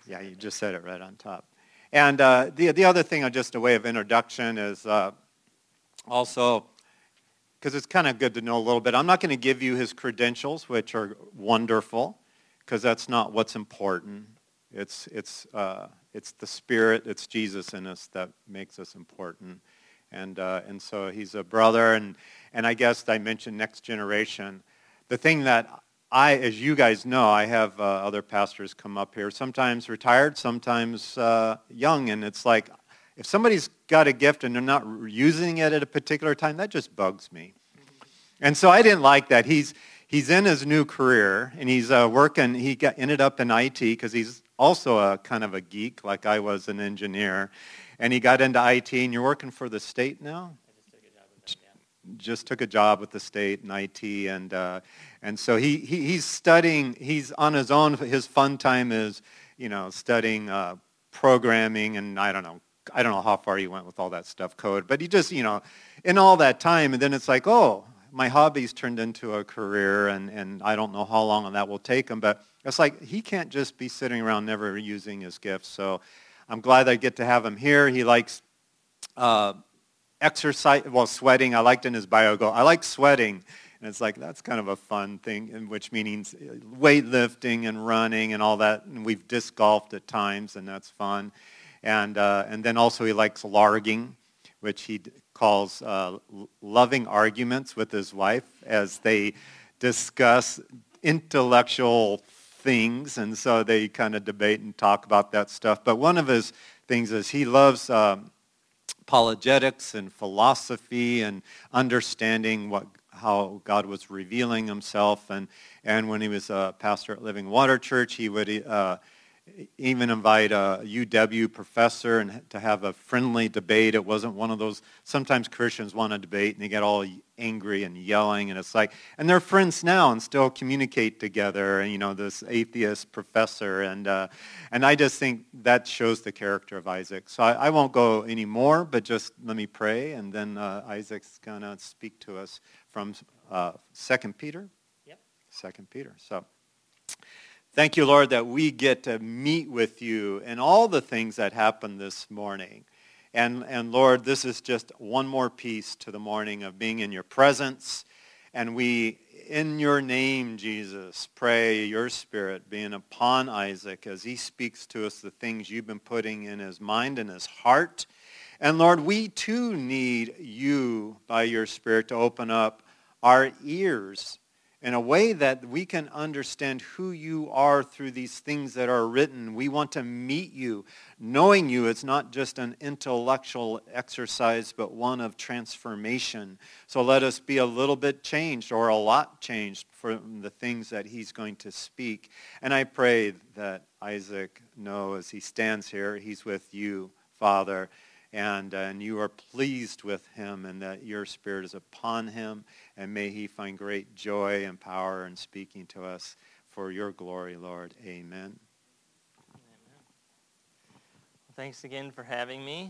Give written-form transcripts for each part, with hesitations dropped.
Yeah, you just said it right on top. And the other thing, just a way of introduction, is also, because it's kind of good to know a little bit, I'm not going to give you his credentials, which are wonderful, because that's not what's important. It's the Spirit, it's Jesus in us that makes us important. And so he's a brother, and I guess I mentioned next generation. The thing that as you guys know, I have other pastors come up here, sometimes retired, sometimes young, and it's like, if somebody's got a gift and they're not using it at a particular time, that just bugs me. And so I didn't like that. He's in his new career, and he's working. He ended up in IT because he's also a kind of a geek, like I was an engineer. And he got into IT, and you're working for the state now? Just took a job with the state in IT, and so he's studying. He's on his own. His fun time is, studying programming, and I don't know how far he went with all that stuff, code. But he just, in all that time, and then it's like, oh, my hobby's turned into a career, and I don't know how long that will take him. But it's like he can't just be sitting around never using his gifts. So I'm glad I get to have him here. He likes exercise, sweating. I liked in his bio, I like sweating. And it's like, that's kind of a fun thing, which means weightlifting and running and all that. And we've disc golfed at times, and that's fun. And then also he likes larging, which he calls loving arguments with his wife as they discuss intellectual things. And so they kind of debate and talk about that stuff. But one of his things is he loves apologetics and philosophy and understanding how God was revealing himself. And when he was a pastor at Living Water Church, he would even invite a UW professor and to have a friendly debate. It wasn't one of those, sometimes Christians want to debate and they get all angry and yelling, and it's like, and they're friends now and still communicate together, and this atheist professor, and I just think that shows the character of Isaac. So I won't go any more, but just let me pray, and then Isaac's going to speak to us from 2 Peter? Yep. 2 Peter. So thank you, Lord, that we get to meet with you and all the things that happened this morning. And Lord, this is just one more piece to the morning of being in your presence. And we, in your name, Jesus, pray your Spirit being upon Isaac as he speaks to us the things you've been putting in his mind and his heart. And Lord, we too need you by your Spirit to open up our ears in a way that we can understand who you are through these things that are written. We want to meet you. Knowing you is not just an intellectual exercise, but one of transformation. So let us be a little bit changed or a lot changed from the things that he's going to speak. And I pray that Isaac know as he stands here, he's with you, Father, and you are pleased with him, and that your Spirit is upon him, and may he find great joy and power in speaking to us for your glory, Lord. Amen. Amen. Well, thanks again for having me.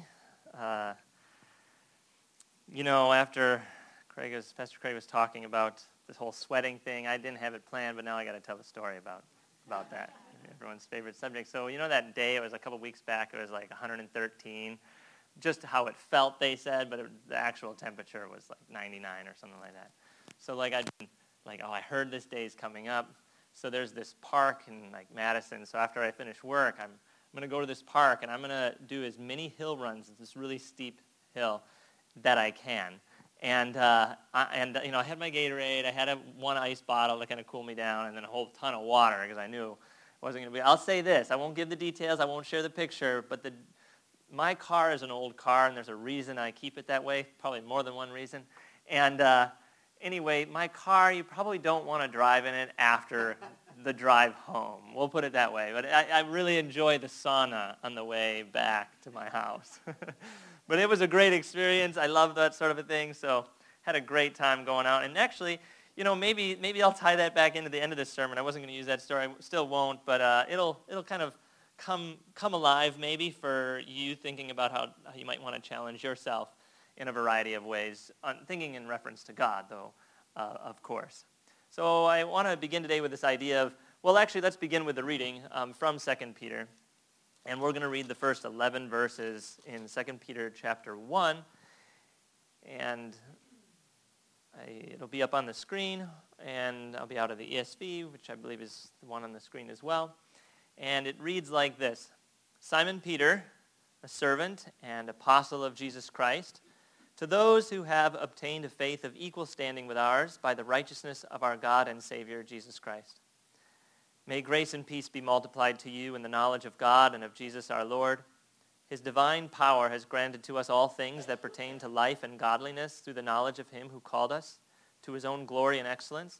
After Pastor Craig was talking about this whole sweating thing, I didn't have it planned, but now I got to tell a story about that. Everyone's favorite subject. So that day, it was a couple weeks back, it was like 113. Just how it felt, they said, but the actual temperature was like 99 or something like that. So I heard this day's coming up. So there's this park in Madison. So after I finish work, I'm going to go to this park, and I'm going to do as many hill runs, this really steep hill, that I can. And I had my Gatorade. I had one ice bottle to kind of cool me down, and then a whole ton of water because I knew it wasn't going to be. I'll say this. I won't give the details. I won't share the picture, but my car is an old car, and there's a reason I keep it that way, probably more than one reason. And anyway, my car, you probably don't want to drive in it after the drive home. We'll put it that way. But I really enjoy the sauna on the way back to my house. But it was a great experience. I love that sort of a thing, so had a great time going out. And actually, maybe I'll tie that back into the end of this sermon. I wasn't going to use that story. I still won't, but it'll kind of come alive maybe for you thinking about how you might want to challenge yourself in a variety of ways, thinking in reference to God, though, of course. So I want to begin today with this idea of, let's begin with the reading from 2 Peter. And we're going to read the first 11 verses in 2 Peter chapter 1. And it'll be up on the screen, and I'll be out of the ESV, which I believe is the one on the screen as well. And it reads like this: Simon Peter, a servant and apostle of Jesus Christ, to those who have obtained a faith of equal standing with ours by the righteousness of our God and Savior, Jesus Christ. May grace and peace be multiplied to you in the knowledge of God and of Jesus our Lord. His divine power has granted to us all things that pertain to life and godliness through the knowledge of him who called us to his own glory and excellence,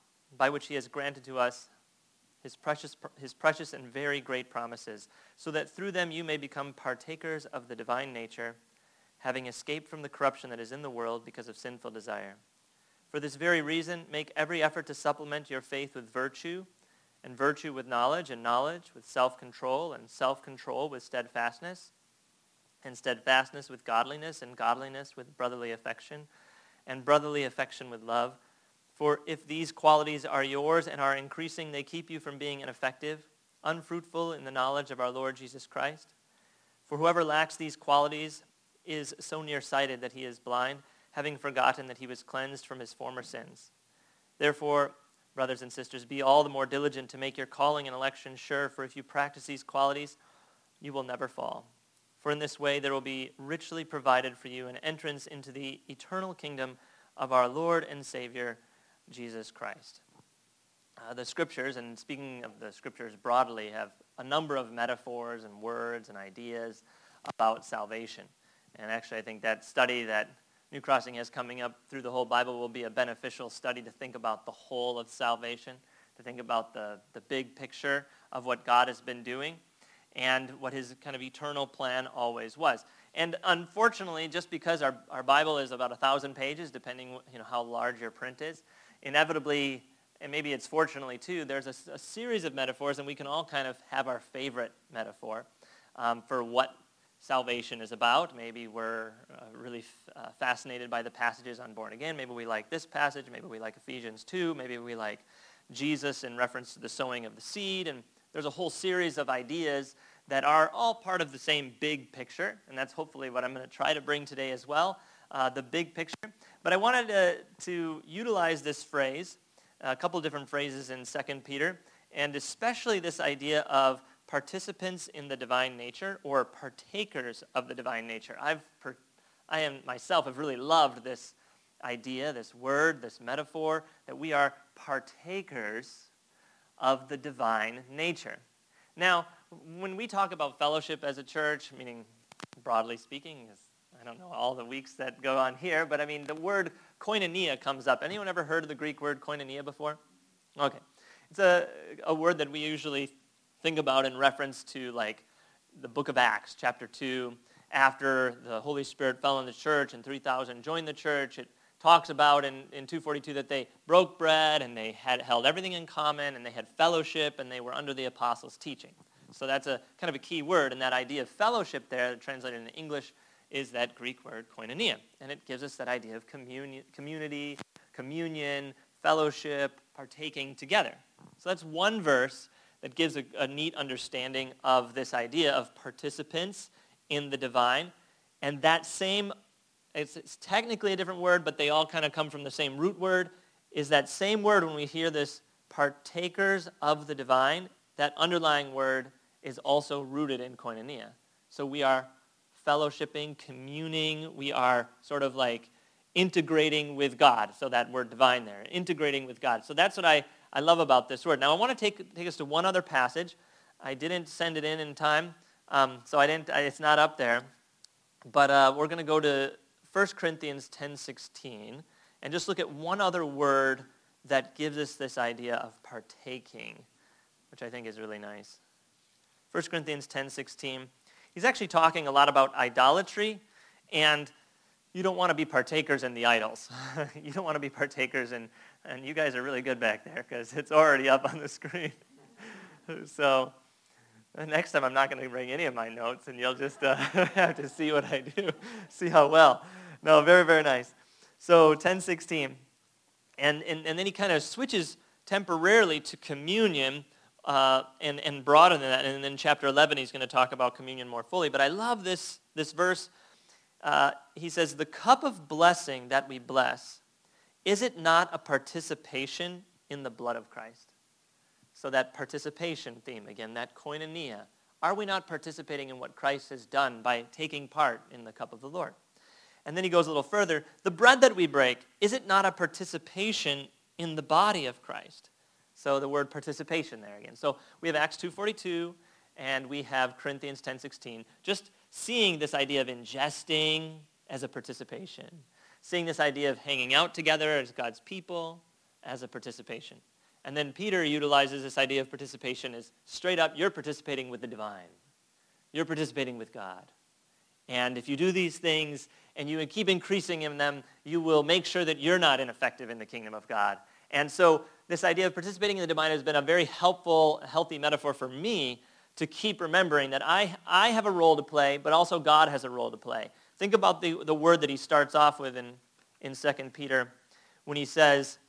by which he has granted to us his precious and very great promises, so that through them you may become partakers of the divine nature, having escaped from the corruption that is in the world because of sinful desire. For this very reason, make every effort to supplement your faith with virtue, and virtue with knowledge, and knowledge with self-control, and self-control with steadfastness, and steadfastness with godliness, and godliness with brotherly affection, and brotherly affection with love. For if these qualities are yours and are increasing, they keep you from being ineffective, unfruitful in the knowledge of our Lord Jesus Christ. For whoever lacks these qualities is so nearsighted that he is blind, having forgotten that he was cleansed from his former sins. Therefore, brothers and sisters, be all the more diligent to make your calling and election sure, for if you practice these qualities, you will never fall. For in this way there will be richly provided for you an entrance into the eternal kingdom of our Lord and Savior, Jesus Christ. The scriptures, and speaking of the scriptures broadly, have a number of metaphors and words and ideas about salvation. And actually I think that study that New Crossing has coming up through the whole Bible will be a beneficial study to think about the whole of salvation, to think about the big picture of what God has been doing and what his kind of eternal plan always was. And unfortunately, just because our Bible is about 1,000 pages, depending how large your print is, inevitably, and maybe it's fortunately too, there's a series of metaphors, and we can all kind of have our favorite metaphor for what salvation is about. Maybe we're really fascinated by the passages on born again. Maybe we like this passage. Maybe we like Ephesians 2. Maybe we like Jesus in reference to the sowing of the seed. And there's a whole series of ideas that are all part of the same big picture. And that's hopefully what I'm going to try to bring today as well, the big picture. But I wanted to utilize this phrase, a couple different phrases in 2 Peter, and especially this idea of participants in the divine nature, or partakers of the divine nature. I myself have really loved this idea, this word, this metaphor, that we are partakers of the divine nature. Now, when we talk about fellowship as a church, meaning broadly speaking, I don't know all the weeks that go on here, but I mean the word koinonia comes up. Anyone ever heard of the Greek word koinonia before? Okay. It's a word that we usually think about in reference to like the book of Acts, chapter 2, after the Holy Spirit fell on the church and 3,000 joined the church. It talks about in 2:42 that they broke bread and they had held everything in common and they had fellowship and they were under the apostles' teaching. So that's a kind of a key word, and that idea of fellowship there, translated into English, is that Greek word koinonia. And it gives us that idea of community, communion, fellowship, partaking together. So that's one verse that gives a neat understanding of this idea of participants in the divine. And that same, it's technically a different word, but they all kind of come from the same root word, is that same word when we hear this partakers of the divine, that underlying word is also rooted in koinonia. So we are fellowshipping, communing, we are sort of like integrating with God. So that word divine there, integrating with God. So that's what I love about this word. Now I want to take us to one other passage. I didn't send it in time, so it's not up there. But we're going to go to 1 Corinthians 10:16 and just look at one other word that gives us this idea of partaking, which I think is really nice. 1 Corinthians 10:16. He's actually talking a lot about idolatry, and you don't want to be partakers in the idols. You don't want to be partakers in, and you guys are really good back there because it's already up on the screen. So next time I'm not going to bring any of my notes, and you'll just have to see what I do, see how well. No, very, very nice. So 10:16, and then he kind of switches temporarily to communion and broader than that. And then in chapter 11, he's going to talk about communion more fully. But I love this verse. He says, the cup of blessing that we bless, is it not a participation in the blood of Christ? So that participation theme, again, that koinonia. Are we not participating in what Christ has done by taking part in the cup of the Lord? And then he goes a little further. The bread that we break, is it not a participation in the body of Christ? So the word participation there again. So we have Acts 2:42, and we have Corinthians 10:16. Just seeing this idea of ingesting as a participation. Seeing this idea of hanging out together as God's people as a participation. And then Peter utilizes this idea of participation as straight up, you're participating with the divine. You're participating with God. And if you do these things and you keep increasing in them, you will make sure that you're not ineffective in the kingdom of God. And so this idea of participating in the divine has been a very helpful, healthy metaphor for me to keep remembering that I have a role to play, but also God has a role to play. Think about the word that he starts off with in 2 Peter when he says,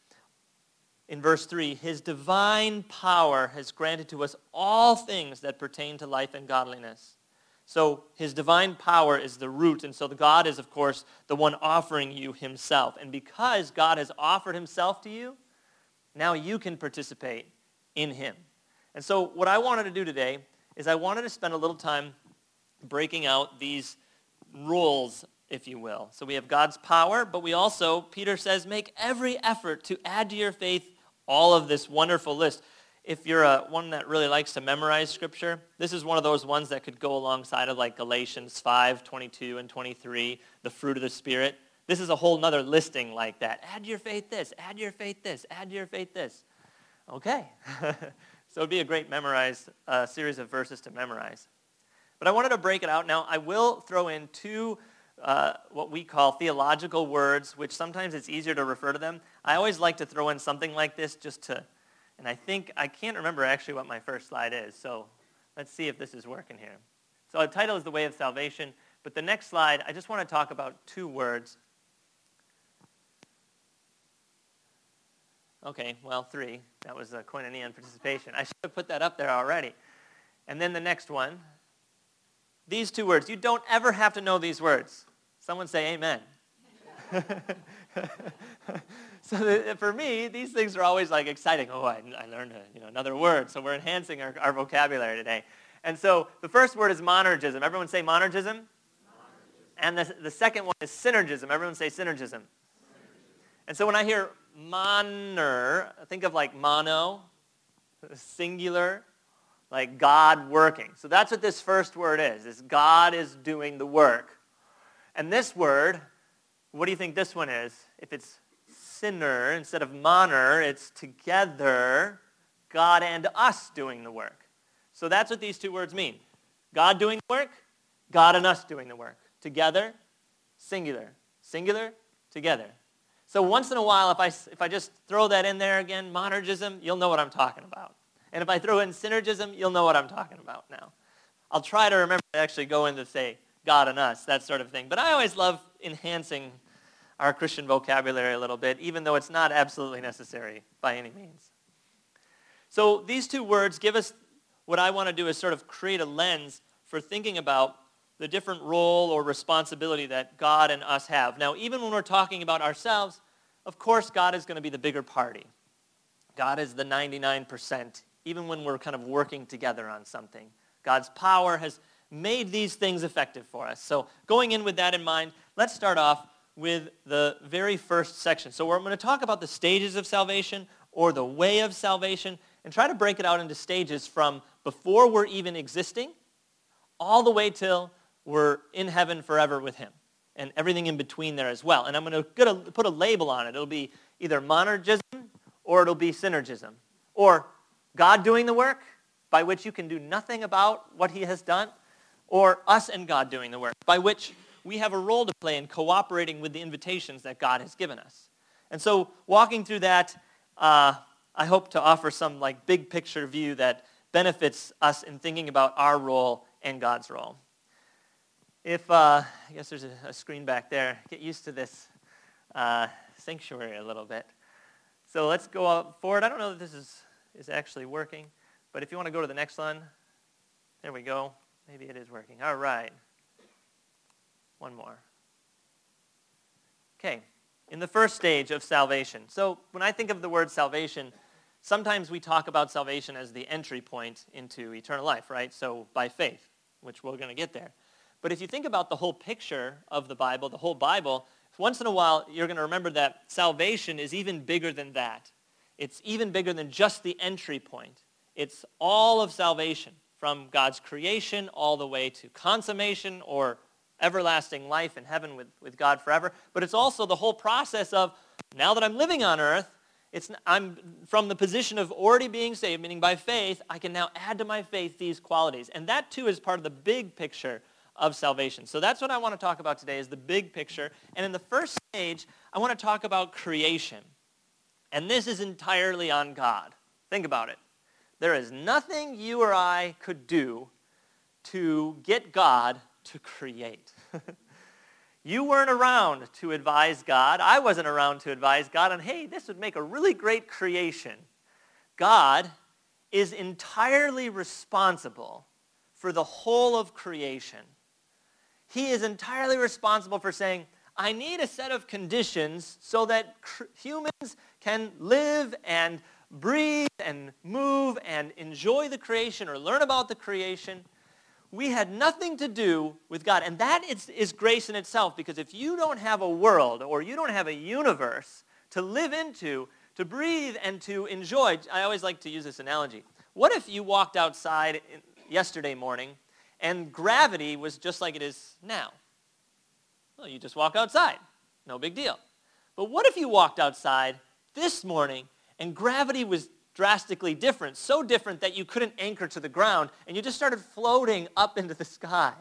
in verse 3, his divine power has granted to us all things that pertain to life and godliness. So his divine power is the root, and so God is, of course, the one offering you himself. And because God has offered himself to you, now you can participate in him. And so what I wanted to do today is I wanted to spend a little time breaking out these roles, if you will. So we have God's power, but we also, Peter says, make every effort to add to your faith all of this wonderful list. If you're one that really likes to memorize Scripture, this is one of those ones that could go alongside of like Galatians 5:22 and 23, the fruit of the Spirit. This is a whole nother listing like that. Add to your faith this, add to your faith this, add to your faith this. Okay. So it'd be a great memorized series of verses to memorize. But I wanted to break it out. Now, I will throw in two what we call theological words, which sometimes it's easier to refer to them. I always like to throw in something like this just to, and I can't remember actually what my first slide is, so let's see if this is working here. So the title is The Way of Salvation, but the next slide, I just want to talk about two words. Okay, well, three. That was koinonia and participation. I should have put that up there already. And then the next one, these two words. You don't ever have to know these words. Someone say amen. So for me, these things are always like exciting. Oh, I learned another word. So we're enhancing our vocabulary today. And so the first word is monergism. Everyone say monergism. And the second one is synergism. Everyone say synergism. And so when I hear moner, think of like mono, singular, like God working. So that's what this first word is God is doing the work. And this word, what do you think this one is? If it's sinner instead of moner, it's together, God and us doing the work. So that's what these two words mean. God doing the work, God and us doing the work. Together, singular. Singular, together. So once in a while, if I just throw that in there again, monergism, you'll know what I'm talking about. And if I throw in synergism, you'll know what I'm talking about now. I'll try to remember to actually go into, say, God and us, that sort of thing. But I always love enhancing our Christian vocabulary a little bit, even though it's not absolutely necessary by any means. So these two words give us, what I want to do is sort of create a lens for thinking about the different role or responsibility that God and us have. Now, even when we're talking about ourselves, of course, God is going to be the bigger party. God is the 99%, even when we're kind of working together on something. God's power has made these things effective for us. So going in with that in mind, let's start off with the very first section. So we're going to talk about the stages of salvation or the way of salvation and try to break it out into stages from before we're even existing all the way till we're in heaven forever with him and everything in between there as well. And I'm going to put a label on it. It'll be either monergism or it'll be synergism. Or God doing the work by which you can do nothing about what he has done, or us and God doing the work by which we have a role to play in cooperating with the invitations that God has given us. And so walking through that, I hope to offer some like big picture view that benefits us in thinking about our role and God's role. If, I guess there's a screen back there. Get used to this sanctuary a little bit. So let's go forward. I don't know if this is actually working. But if you want to go to the next one, there we go. Maybe it is working. All right. One more. Okay. In the first stage of salvation. So when I think of the word salvation, sometimes we talk about salvation as the entry point into eternal life, right? So by faith, which we're going to get there. But if you think about the whole picture of the Bible, the whole Bible, once in a while you're going to remember that salvation is even bigger than that. It's even bigger than just the entry point. It's all of salvation, from God's creation all the way to consummation or everlasting life in heaven with God forever. But it's also the whole process of, now that I'm living on earth, I'm from the position of already being saved, meaning by faith, I can now add to my faith these qualities. And that too is part of the big picture of salvation. So that's what I want to talk about today, is the big picture. And in the first stage, I want to talk about creation. And this is entirely on God. Think about it. There is nothing you or I could do to get God to create. You weren't around to advise God. I wasn't around to advise God on, hey, this would make a really great creation. God is entirely responsible for the whole of creation. He is entirely responsible for saying, I need a set of conditions so that humans can live and breathe and move and enjoy the creation or learn about the creation. We had nothing to do with God. And that is grace in itself, because if you don't have a world or you don't have a universe to live into, to breathe and to enjoy, I always like to use this analogy. What if you walked outside yesterday morning and gravity was just like it is now? Well, you just walk outside. No big deal. But what if you walked outside this morning and gravity was drastically different, so different that you couldn't anchor to the ground, and you just started floating up into the sky?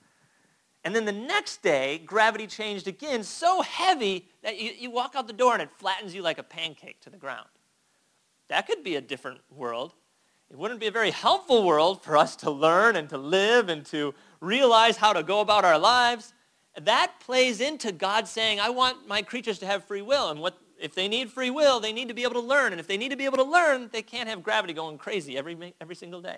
And then the next day, gravity changed again, so heavy that you walk out the door and it flattens you like a pancake to the ground. That could be a different world. It wouldn't be a very helpful world for us to learn and to live and to realize how to go about our lives. That plays into God saying, I want my creatures to have free will, and if they need free will, they need to be able to learn. And if they need to be able to learn, they can't have gravity going crazy every single day.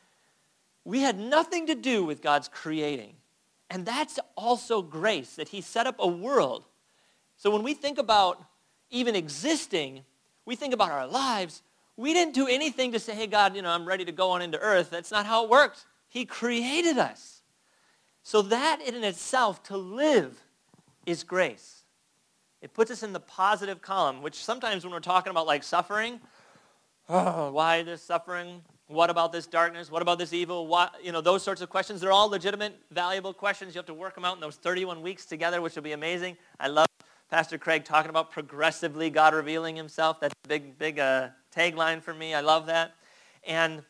We had nothing to do with God's creating. And that's also grace, that he set up a world. So when we think about even existing, we think about our lives. We didn't do anything to say, hey, God, I'm ready to go on into earth. That's not how it worked. He created us. So that in itself, to live, is grace. It puts us in the positive column, which sometimes when we're talking about like suffering, why this suffering? What about this darkness? What about this evil? Those sorts of questions, they're all legitimate, valuable questions. You have to work them out in those 31 weeks together, which will be amazing. I love Pastor Craig talking about progressively God revealing himself. That's a big tagline for me. I love that. And,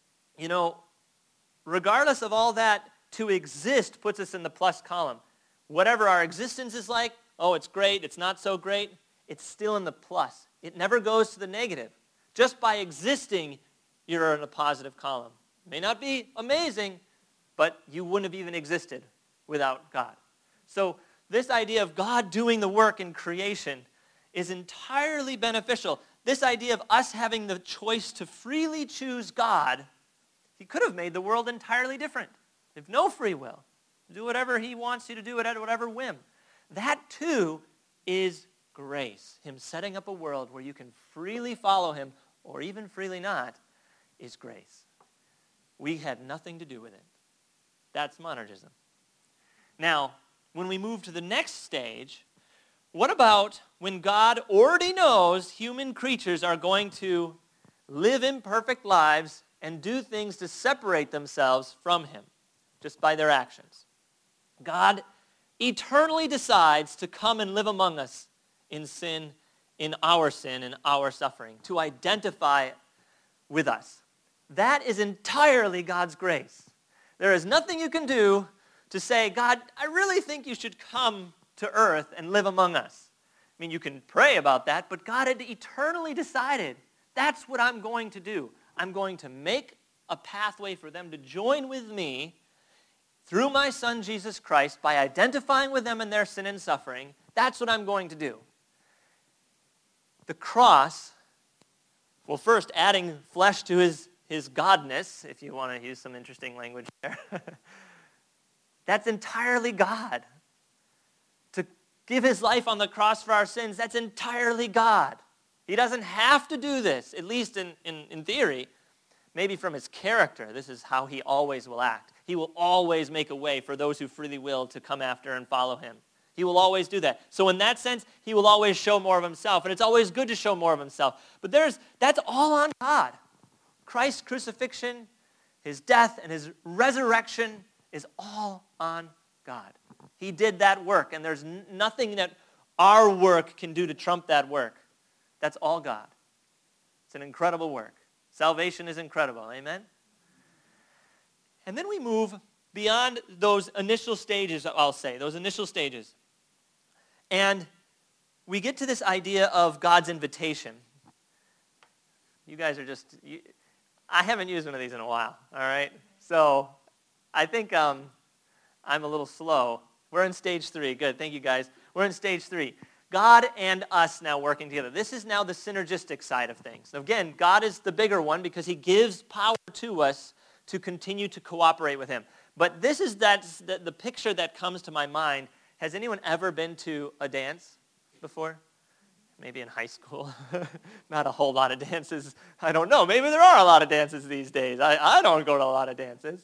regardless of all that, to exist puts us in the plus column. Whatever our existence is like, oh, it's great, it's not so great, it's still in the plus. It never goes to the negative. Just by existing, you're in a positive column. It may not be amazing, but you wouldn't have even existed without God. So this idea of God doing the work in creation is entirely beneficial. This idea of us having the choice to freely choose God, he could have made the world entirely different. If no free will, do whatever he wants you to do at whatever whim. That too is grace. Him setting up a world where you can freely follow him, or even freely not, is grace. We had nothing to do with it. That's monergism. Now, when we move to the next stage, what about when God already knows human creatures are going to live imperfect lives and do things to separate themselves from him just by their actions? God eternally decides to come and live among us in sin, in our suffering, to identify with us. That is entirely God's grace. There is nothing you can do to say, God, I really think you should come to earth and live among us. I mean, you can pray about that, but God had eternally decided, that's what I'm going to do. I'm going to make a pathway for them to join with me through my Son, Jesus Christ, by identifying with them in their sin and suffering. That's what I'm going to do. The cross, well, first, adding flesh to his his godness, if you want to use some interesting language there, that's entirely God. To give his life on the cross for our sins, that's entirely God. He doesn't have to do this, at least in theory. Maybe from his character, this is how he always will act. He will always make a way for those who freely will to come after and follow him. He will always do that. So in that sense, he will always show more of himself. And it's always good to show more of himself. But that's all on God. Christ's crucifixion, his death, and his resurrection is all on God. He did that work, and there's nothing that our work can do to trump that work. That's all God. It's an incredible work. Salvation is incredible. Amen? And then we move beyond those initial stages, I'll say, those initial stages. And we get to this idea of God's invitation. You guys are I haven't used one of these in a while, all right? So I think I'm a little slow. We're in stage 3. Good, thank you guys. We're in stage 3. God and us now working together. This is now the synergistic side of things. Again, God is the bigger one because he gives power to us to continue to cooperate with him. But this is the picture that comes to my mind. Has anyone ever been to a dance before? Maybe in high school. Not a whole lot of dances. I don't know. Maybe there are a lot of dances these days. I don't go to a lot of dances.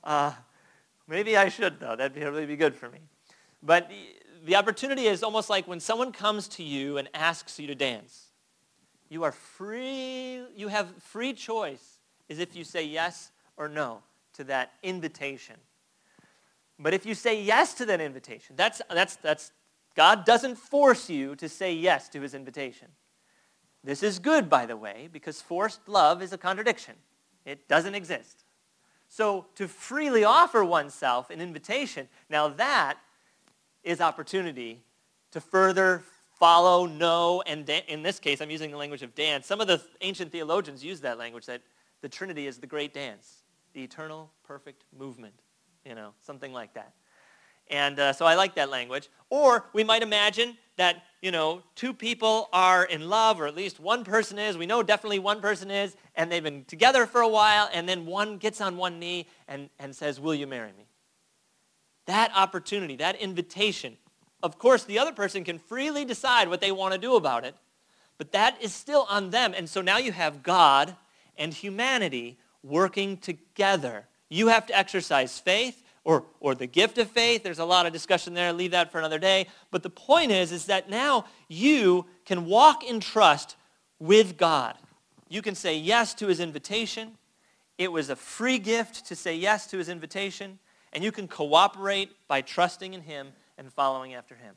Maybe I should, though. That'd really be good for me. But the opportunity is almost like when someone comes to you and asks you to dance. You are free. You have free choice as if you say yes or no to that invitation. But if you say yes to that invitation, that's God doesn't force you to say yes to his invitation. This is good, by the way, because forced love is a contradiction. It doesn't exist. So to freely offer oneself an invitation, now that is opportunity to further follow, know, and in this case, I'm using the language of dance. Some of the ancient theologians use that language, that the Trinity is the great dance, the eternal perfect movement, something like that. And so I like that language. Or we might imagine that, two people are in love, or at least one person is. We know definitely one person is, and they've been together for a while, and then one gets on one knee and says, "Will you marry me?" That opportunity, that invitation. Of course, the other person can freely decide what they want to do about it, but that is still on them. And so now you have God and humanity working together. You have to exercise faith, or the gift of faith. There's a lot of discussion there. Leave that for another day. But the point is that now you can walk in trust with God. You can say yes to his invitation. It was a free gift to say yes to his invitation. And you can cooperate by trusting in him and following after him.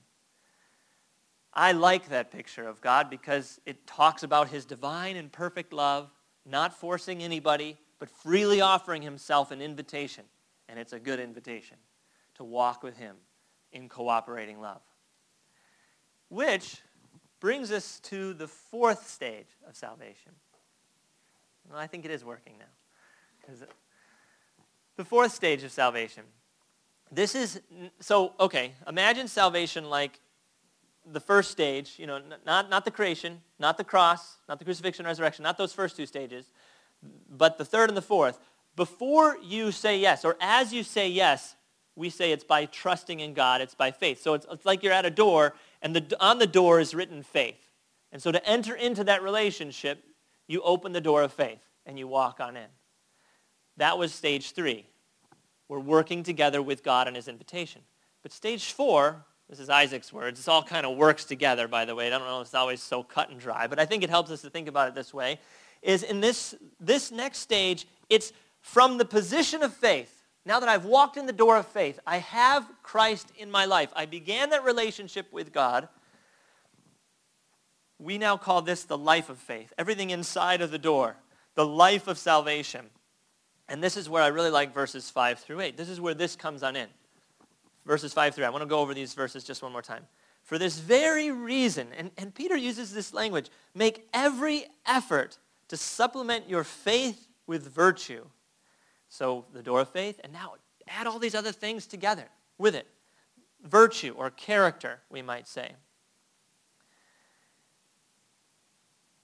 I like that picture of God because it talks about his divine and perfect love, not forcing anybody, but freely offering himself an invitation. And it's a good invitation to walk with him in cooperating love. Which brings us to the 4th stage of salvation. Well, I think it is working now. Because the 4th stage of salvation. Imagine salvation like the first stage, not the creation, not the cross, not the crucifixion, resurrection, not those first 2 stages, but the 3rd and the 4th. Before you say yes, or as you say yes, we say it's by trusting in God, it's by faith. So it's like you're at a door, and on the door is written faith. And so to enter into that relationship, you open the door of faith, and you walk on in. That was stage 3. We're working together with God and his invitation. But stage 4, this is Isaac's words, this all kind of works together, by the way. I don't know if it's always so cut and dry, but I think it helps us to think about it this way, is in this next stage, it's from the position of faith. Now that I've walked in the door of faith, I have Christ in my life. I began that relationship with God. We now call this the life of faith. Everything inside of the door, the life of salvation. And this is where I really like verses 5 through 8. This is where this comes on in. Verses 5 through 8. I want to go over these verses just one more time. For this very reason, and Peter uses this language, make every effort to supplement your faith with virtue. So the door of faith, and now add all these other things together with it. Virtue or character, we might say.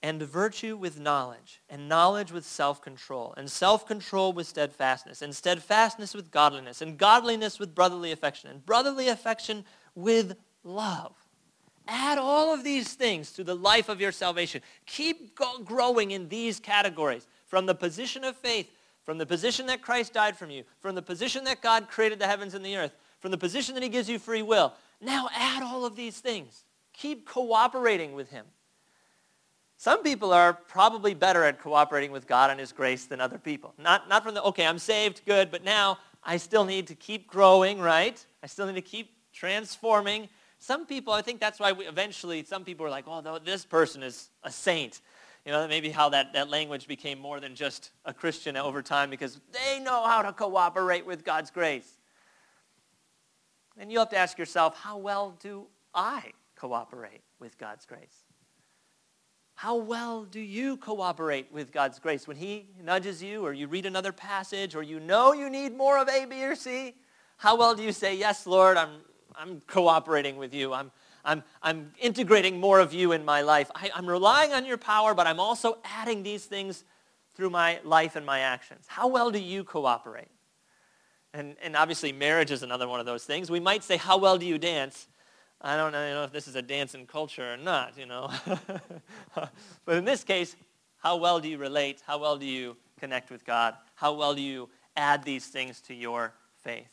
and virtue with knowledge, and knowledge with self-control, and self-control with steadfastness, and steadfastness with godliness, and godliness with brotherly affection, and brotherly affection with love. Add all of these things to the life of your salvation. Keep growing in these categories, from the position of faith, from the position that Christ died from you, from the position that God created the heavens and the earth, from the position that he gives you free will. Now add all of these things. Keep cooperating with him. Some people are probably better at cooperating with God and his grace than other people. Not from the, okay, I'm saved, good, but now I still need to keep growing, right? I still need to keep transforming. Some people, I think that's why eventually some people are like, oh, this person is a saint. You know, maybe how that language became more than just a Christian over time because they know how to cooperate with God's grace. And you have to ask yourself, how well do I cooperate with God's grace? How well do you cooperate with God's grace? When he nudges you or you read another passage or you know you need more of A, B, or C, how well do you say, yes, Lord, I'm cooperating with you. I'm integrating more of you in my life. I'm relying on your power, but I'm also adding these things through my life and my actions. How well do you cooperate? And obviously marriage is another one of those things. We might say, how well do you dance? I don't know if this is a dancing culture or not, But in this case, how well do you relate? How well do you connect with God? How well do you add these things to your faith?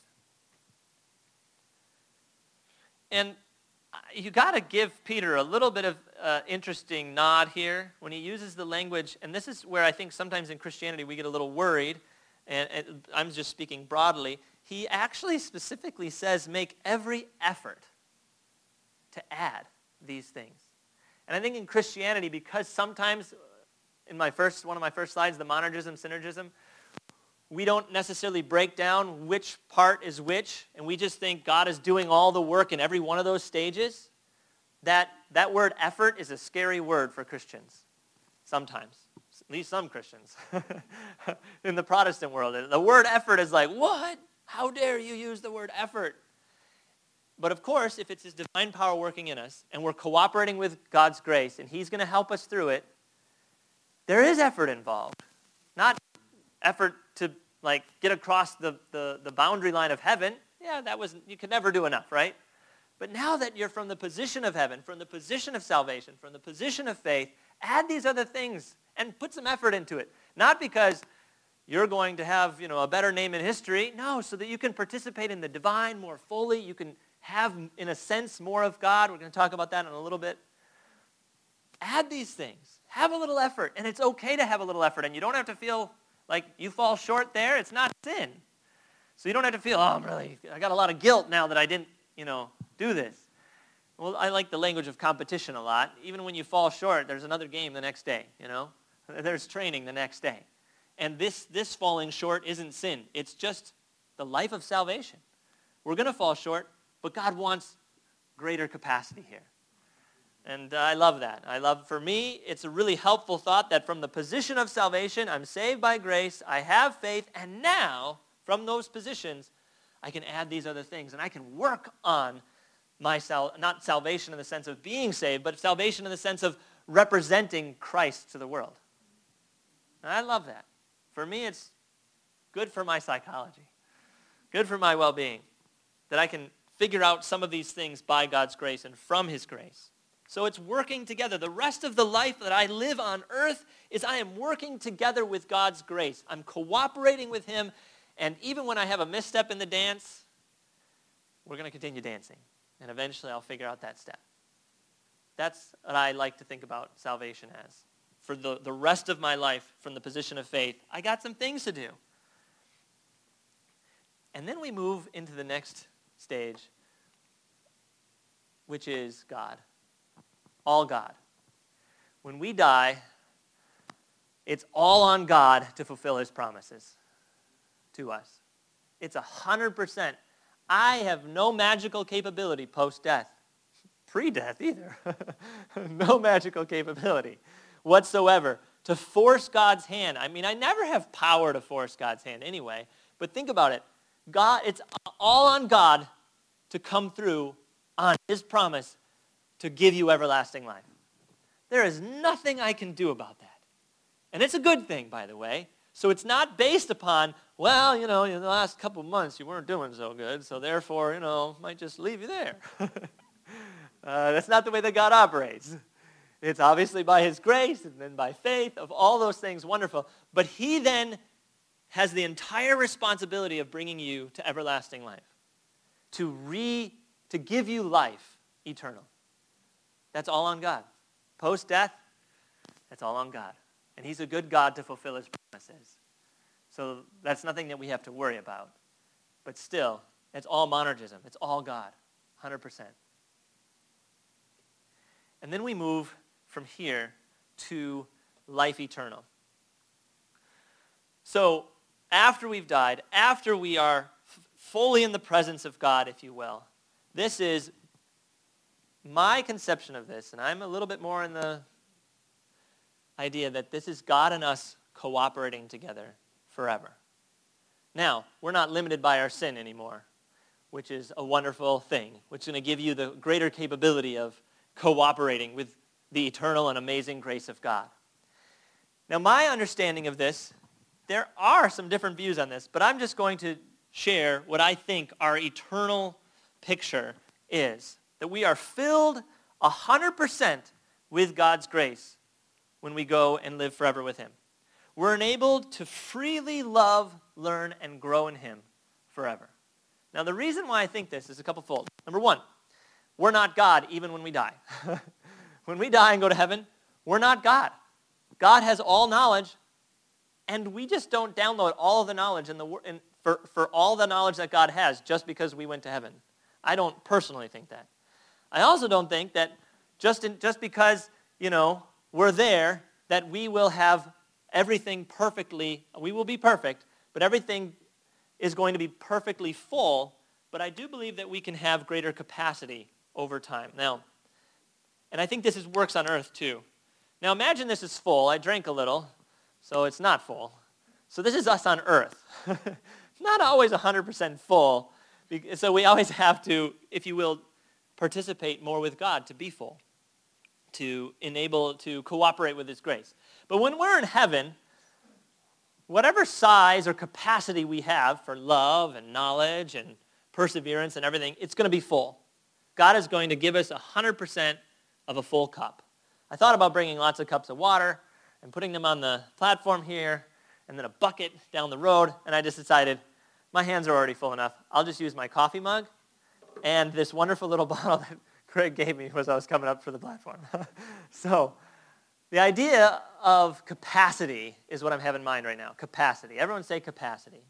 And you got to give Peter a little bit of interesting nod here when he uses the language, and this is where I think sometimes in Christianity we get a little worried, and I'm just speaking broadly. He actually specifically says, make every effort to add these things. And I think in Christianity, because sometimes in one of my first slides, the monergism, synergism, we don't necessarily break down which part is which, and we just think God is doing all the work in every one of those stages. That word effort is a scary word for Christians, sometimes, at least some Christians. In the Protestant world, the word effort is like, what? How dare you use the word effort? But of course, if it's his divine power working in us, and we're cooperating with God's grace, and he's going to help us through it, there is effort involved. Not effort to get across the boundary line of heaven. Yeah, you could never do enough, right? But now that you're from the position of heaven, from the position of salvation, from the position of faith, add these other things and put some effort into it. Not because you're going to have, a better name in history. No, so that you can participate in the divine more fully. You can have, in a sense, more of God. We're going to talk about that in a little bit. Add these things. Have a little effort. And it's okay to have a little effort. And you don't have to feel like you fall short there. It's not sin. So you don't have to feel, I got a lot of guilt now that I didn't, do this. Well, I like the language of competition a lot. Even when you fall short, there's another game the next day, There's training the next day. And this falling short isn't sin. It's just the life of salvation. We're going to fall short, but God wants greater capacity here. And I love that. For me, it's a really helpful thought that from the position of salvation, I'm saved by grace, I have faith, and now, from those positions, I can add these other things, and I can work on my not salvation in the sense of being saved, but salvation in the sense of representing Christ to the world. And I love that. For me, it's good for my psychology, good for my well-being, that I can figure out some of these things by God's grace and from his grace. So it's working together. The rest of the life that I live on earth is I am working together with God's grace. I'm cooperating with him, and even when I have a misstep in the dance, we're going to continue dancing, and eventually I'll figure out that step. That's what I like to think about salvation as. For the rest of my life, from the position of faith, I got some things to do. And then we move into the next stage, which is God. All God. When we die, it's all on God to fulfill his promises to us. It's 100%. I have no magical capability post-death. Pre-death either. No magical capability whatsoever to force God's hand. I never have power to force God's hand anyway, but think about it. God, it's all on God to come through on his promise to give you everlasting life. There is nothing I can do about that. And it's a good thing, by the way. So it's not based upon, well, in the last couple of months you weren't doing so good, so therefore, might just leave you there. That's not the way that God operates. It's obviously by his grace and then by faith, of all those things, wonderful. But he then has the entire responsibility of bringing you to everlasting life, to give you life eternal. That's all on God. Post-death, that's all on God. And he's a good God to fulfill his promises. So that's nothing that we have to worry about. But still, it's all monergism. It's all God, 100%. And then we move from here to life eternal. So after we've died, after we are fully in the presence of God, if you will, this is my conception of this, and I'm a little bit more in the idea that this is God and us cooperating together forever. Now, we're not limited by our sin anymore, which is a wonderful thing, which is going to give you the greater capability of cooperating with the eternal and amazing grace of God. Now, my understanding of this, there are some different views on this, but I'm just going to share what I think our eternal picture is, that we are filled 100% with God's grace when we go and live forever with him. We're enabled to freely love, learn, and grow in him forever. Now, the reason why I think this is a couple fold. Number one, we're not God even when we die. When we die and go to heaven, we're not God. God has all knowledge, and we just don't download all of the knowledge for all the knowledge that God has just because we went to heaven. I don't personally think that. I also don't think that just because, we're there, that we will have everything perfectly, we will be perfect, but everything is going to be perfectly full. But I do believe that we can have greater capacity over time. Now, and I think this works on earth too. Now imagine this is full. I drank a little, so it's not full. So this is us on earth. It's not always 100% full, so we always have to, if you will, participate more with God to be full, to enable, to cooperate with his grace. But when we're in heaven, whatever size or capacity we have for love and knowledge and perseverance and everything, it's going to be full. God is going to give us 100% of a full cup. I thought about bringing lots of cups of water and putting them on the platform here and then a bucket down the road, and I just decided my hands are already full enough. I'll just use my coffee mug and this wonderful little bottle that Craig gave me as I was coming up for the platform. So the idea of capacity is what I have in mind right now. Capacity. Everyone say capacity.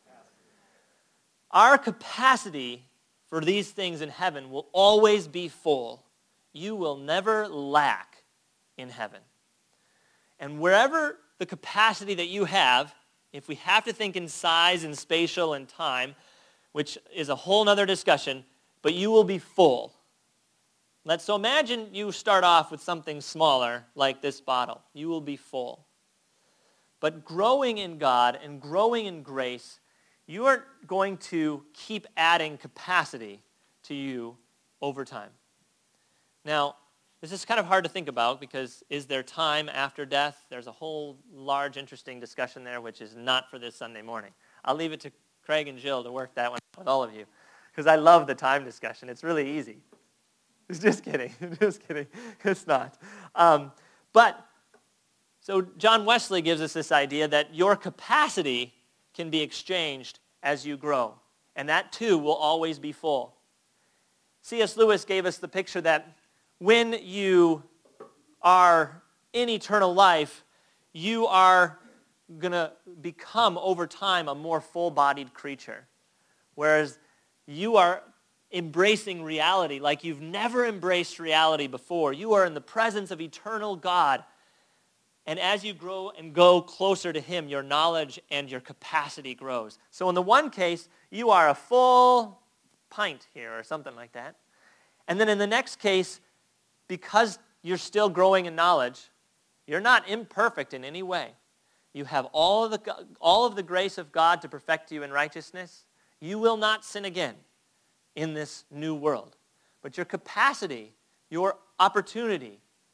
Our capacity for these things in heaven will always be full. You will never lack in heaven. And wherever the capacity that you have, if we have to think in size and spatial and time, which is a whole other discussion, but you will be full. So imagine you start off with something smaller like this bottle. You will be full. But growing in God and growing in grace, you are going to keep adding capacity to you over time. Now, this is kind of hard to think about because is there time after death? There's a whole large, interesting discussion there, which is not for this Sunday morning. I'll leave it to Craig and Jill to work that one out with all of you because I love the time discussion. It's really easy. Just kidding. Just kidding. It's not. So John Wesley gives us this idea that your capacity can be exchanged as you grow, and that too will always be full. C.S. Lewis gave us the picture that when you are in eternal life, you are going to become over time a more full-bodied creature, whereas you are embracing reality like you've never embraced reality before. You are in the presence of eternal God. And as you grow and go closer to him, your knowledge and your capacity grows. So in the one case, you are a full pint here or something like that. And then in the next case, because you're still growing in knowledge, you're not imperfect in any way. You have all of the grace of God to perfect you in righteousness. You will not sin again in this new world. But your capacity, your opportunity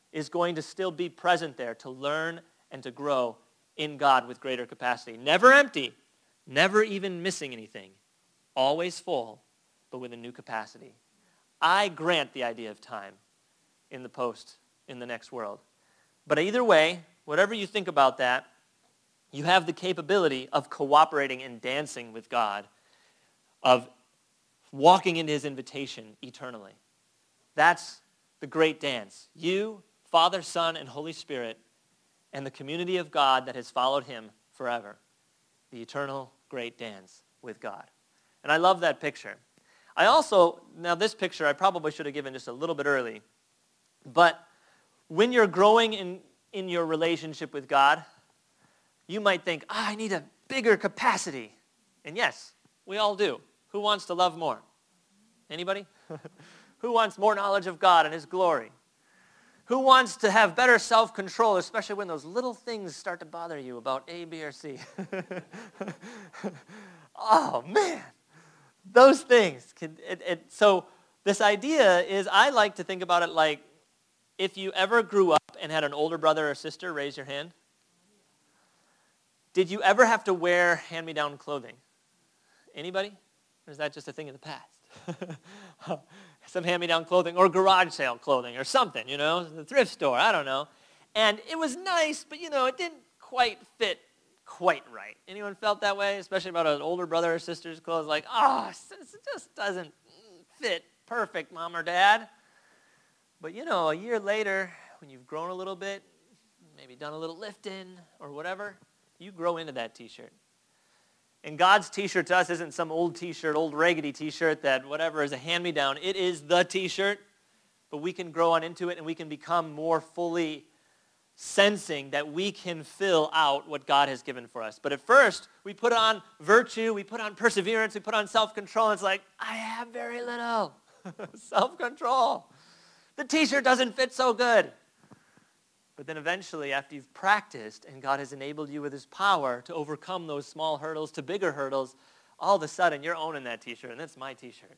is going to still be present there to learn and to grow in God with greater capacity. Never empty, never even missing anything, always full, but with a new capacity. I grant the idea of time in the next world. But either way, whatever you think about that, you have the capability of cooperating and dancing with God, of walking into his invitation eternally. That's the great dance. You, Father, Son, and Holy Spirit, and the community of God that has followed him forever. The eternal great dance with God. And I love that picture. Now this picture I probably should have given just a little bit early, but when you're growing in your relationship with God, you might think, I need a bigger capacity. And yes, we all do. Who wants to love more? Anybody? Who wants more knowledge of God and his glory? Who wants to have better self-control, especially when those little things start to bother you about A, B, or C? Oh, man. Those things. So this idea is, I like to think about it like, if you ever grew up and had an older brother or sister, raise your hand. Did you ever have to wear hand-me-down clothing? Anybody? Or is that just a thing of the past? Some hand-me-down clothing or garage sale clothing or something, the thrift store, I don't know. And it was nice, but, it didn't quite fit quite right. Anyone felt that way, especially about an older brother or sister's clothes? Like, it just doesn't fit perfect, Mom or Dad. But, a year later, when you've grown a little bit, maybe done a little lifting or whatever, you grow into that t-shirt. And God's t-shirt to us isn't some old t-shirt, old raggedy t-shirt that whatever is a hand-me-down. It is the t-shirt, but we can grow on into it and we can become more fully sensing that we can fill out what God has given for us. But at first, we put on virtue, we put on perseverance, we put on self-control, and it's like, I have very little self-control. The t-shirt doesn't fit so good. But then eventually, after you've practiced and God has enabled you with his power to overcome those small hurdles to bigger hurdles, all of a sudden you're owning that t-shirt, and that's my t-shirt.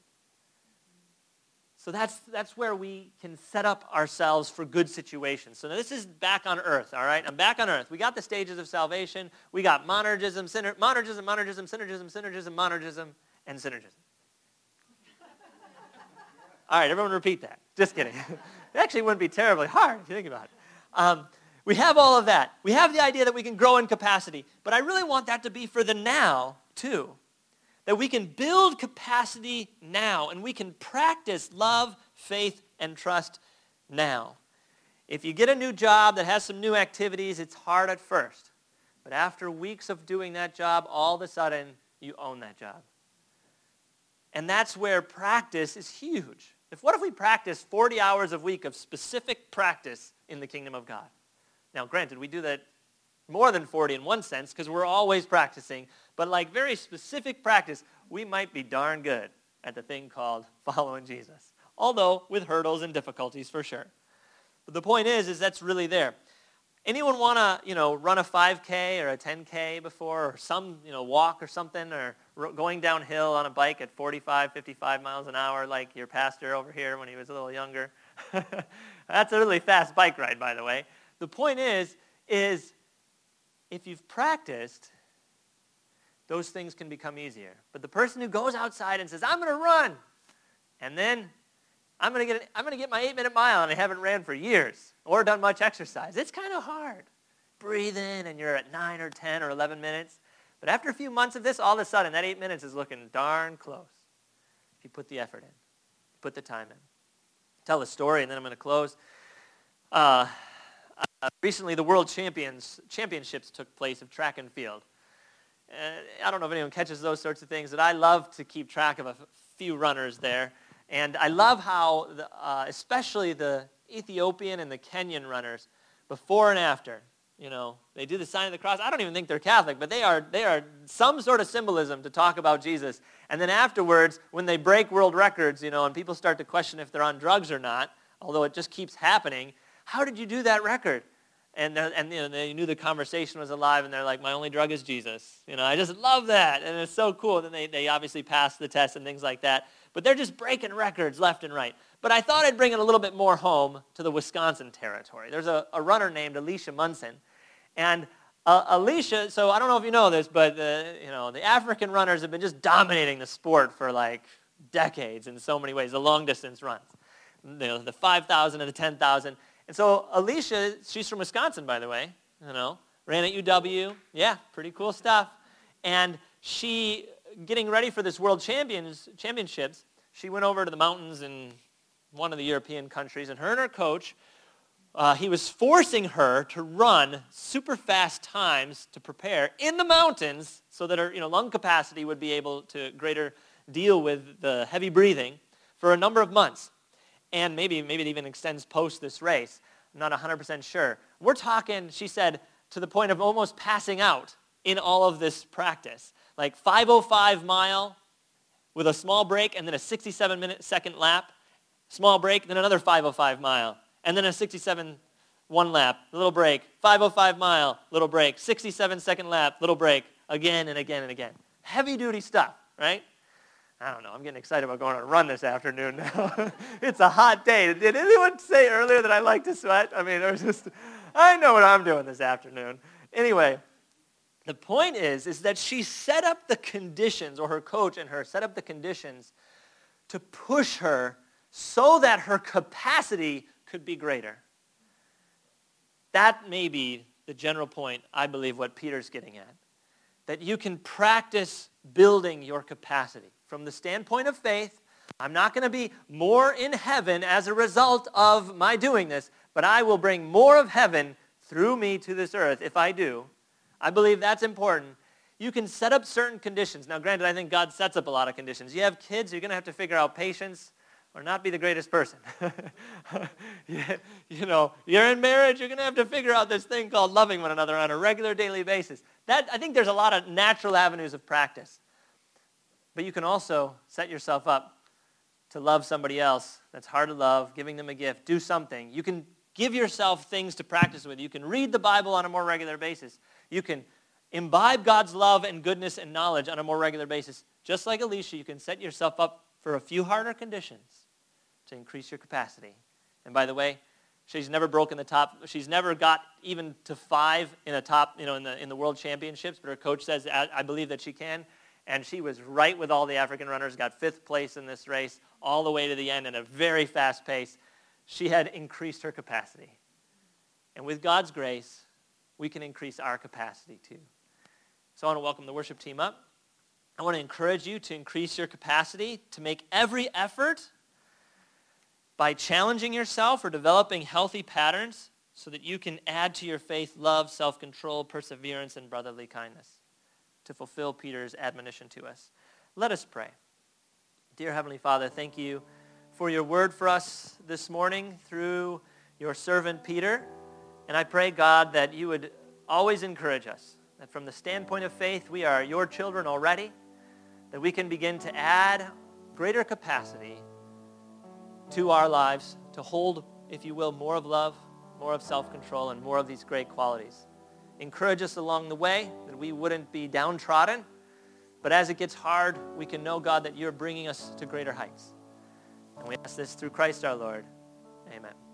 So that's where we can set up ourselves for good situations. So now this is back on earth, all right? I'm back on earth. We got the stages of salvation. We got monergism, synergism, monergism, and synergism. All right, everyone repeat that. Just kidding. It actually wouldn't be terribly hard if you think about it. We have all of that. We have the idea that we can grow in capacity. But I really want that to be for the now, too. That we can build capacity now, and we can practice love, faith, and trust now. If you get a new job that has some new activities, it's hard at first. But after weeks of doing that job, all of a sudden, you own that job. And that's where practice is huge. What if we practice 40 hours a week of specific practice in the kingdom of God? Now, granted, we do that more than 40 in one sense because we're always practicing. But like very specific practice, we might be darn good at the thing called following Jesus. Although with hurdles and difficulties for sure. But the point is that's really there. Anyone want to, run a 5K or a 10K before, or some, walk or something, or going downhill on a bike at 45, 55 miles an hour like your pastor over here when he was a little younger? That's a really fast bike ride, by the way. The point is if you've practiced, those things can become easier. But the person who goes outside and says, I'm going to run, and then I'm going to get my 8-minute mile, and I haven't ran for years or done much exercise. It's kind of hard. Breathe in, and you're at 9 or 10 or 11 minutes. But after a few months of this, all of a sudden, that 8 minutes is looking darn close. If you put the effort in, put the time in. Tell a story, and then I'm going to close. Recently, the World Championships took place of track and field. I don't know if anyone catches those sorts of things, but I love to keep track of a few runners there. And I love how, especially the Ethiopian and the Kenyan runners, before and after, they do the sign of the cross. I don't even think they're Catholic, but they are some sort of symbolism to talk about Jesus. And then afterwards, when they break world records, and people start to question if they're on drugs or not, although it just keeps happening, how did you do that record? And they knew the conversation was alive, and they're like, my only drug is Jesus. I just love that, and it's so cool. And then they obviously passed the test and things like that. But they're just breaking records left and right. But I thought I'd bring it a little bit more home to the Wisconsin territory. There's a runner named Alicia Munson. And Alicia, so I don't know if you know this, but the African runners have been just dominating the sport for like decades in so many ways, the long-distance runs. The 5,000 and the 10,000. And so Alicia, she's from Wisconsin, by the way, ran at UW. Yeah, pretty cool stuff. And she, getting ready for this World Championships, she went over to the mountains in one of the European countries, and her coach, he was forcing her to run super fast times to prepare in the mountains so that her lung capacity would be able to greater deal with the heavy breathing for a number of months. And maybe it even extends post this race. I'm not 100% sure. We're talking, she said, to the point of almost passing out in all of this practice. Like 5:05 mile with a small break and then a 67-second lap. Small break, then another 5:05 mile. And then a 67 one lap, little break. 5:05 mile, little break. 67-second lap, little break. Again and again and again. Heavy-duty stuff, right? I don't know. I'm getting excited about going on a run this afternoon now. It's a hot day. Did anyone say earlier that I like to sweat? I mean, I know what I'm doing this afternoon. Anyway, the point is that she set up the conditions, or her coach and her set up the conditions to push her so that her capacity could be greater. That may be the general point, I believe, what Peter's getting at. That you can practice building your capacity. From the standpoint of faith, I'm not going to be more in heaven as a result of my doing this, but I will bring more of heaven through me to this earth if I do. I believe that's important. You can set up certain conditions. Now, granted, I think God sets up a lot of conditions. You have kids, you're going to have to figure out patience or not be the greatest person. You're in marriage, you're going to have to figure out this thing called loving one another on a regular daily basis. I think there's a lot of natural avenues of practice. But you can also set yourself up to love somebody else that's hard to love, giving them a gift, do something. You can give yourself things to practice with. You can read the Bible on a more regular basis. You can imbibe God's love and goodness and knowledge on a more regular basis. Just like Alicia, you can set yourself up for a few harder conditions to increase your capacity. And by the way, she's never broken the top. She's never got even to 5 in a top, in the World Championships, but her coach says, I believe that she can. And she was right with all the African runners, got 5th place in this race, all the way to the end at a very fast pace. She had increased her capacity. And with God's grace, we can increase our capacity too. So I want to welcome the worship team up. I want to encourage you to increase your capacity, to make every effort by challenging yourself or developing healthy patterns so that you can add to your faith love, self-control, perseverance, and brotherly kindness, to fulfill Peter's admonition to us. Let us pray. Dear Heavenly Father, thank you for your word for us this morning through your servant Peter. And I pray, God, that you would always encourage us, that from the standpoint of faith, we are your children already, that we can begin to add greater capacity to our lives to hold, if you will, more of love, more of self-control, and more of these great qualities. Encourage us along the way, that we wouldn't be downtrodden. But as it gets hard, we can know, God, that you're bringing us to greater heights. And we ask this through Christ our Lord. Amen.